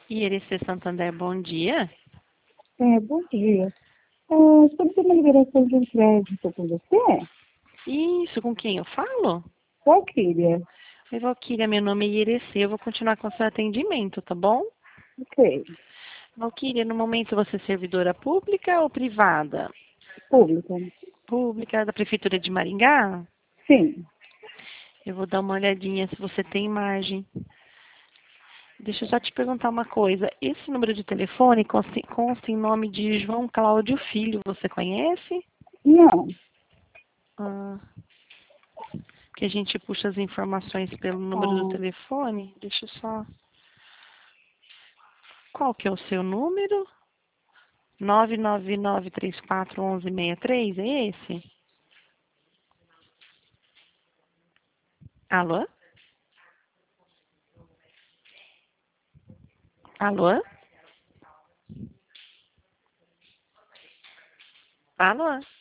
IRC Santander, bom dia. Bom dia. Sobre uma liberação de um crédito com você? Isso, com quem eu falo? Valquíria. Oi, Valquíria, meu nome é IRC, eu vou continuar com o seu atendimento, tá bom? Ok. Valquíria, no momento você é servidora pública ou privada? Pública. Pública, da Prefeitura de Maringá? Sim. Eu vou dar uma olhadinha se você tem imagem. Deixa eu só te perguntar uma coisa. Esse número de telefone consta em nome de João Cláudio Filho, você conhece? Não. Ah, que a gente puxa as informações pelo número do Ah, telefone. Deixa eu só... Qual que é o seu número? 999341163, é esse? Alô? Alô? Alô?